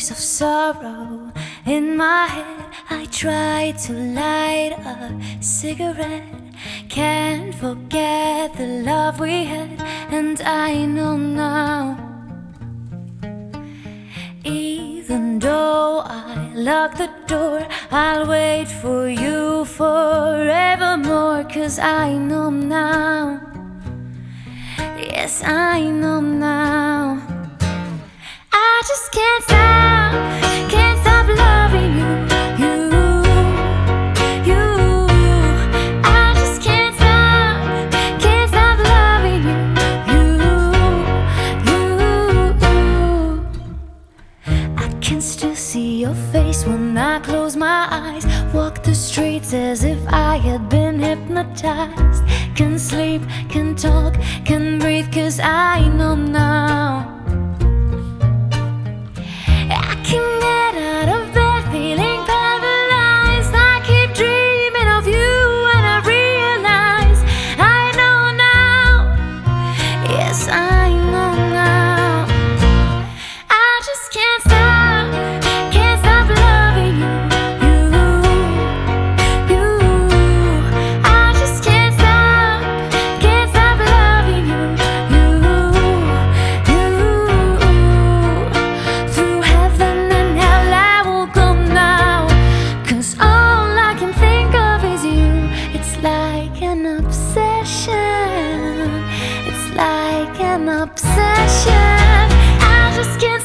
waves of sorrow in my head. I try to light a cigarette. Can't forget the love we had, and I know now, even though I lock the door, I'll wait for you forevermore. 'Cause I know now, yes, I know now, I just can't stop loving you, you, you. I just can't stop loving you, you, you. I can still see your face when I close my eyes. Walk the streets as if I had been hypnotized. Can sleep, can talk, can breathe, 'cause I know now, I can get out of bed feeling paralyzed. I keep dreaming of you and I realize I know now, yes, I know now, I just can't stop loving you, you, you. I just can't stop loving you, you, you. Through heaven and hell I will go now, 'cause all I can think of is you. It's like an obsession, it's like an obsession. I just can't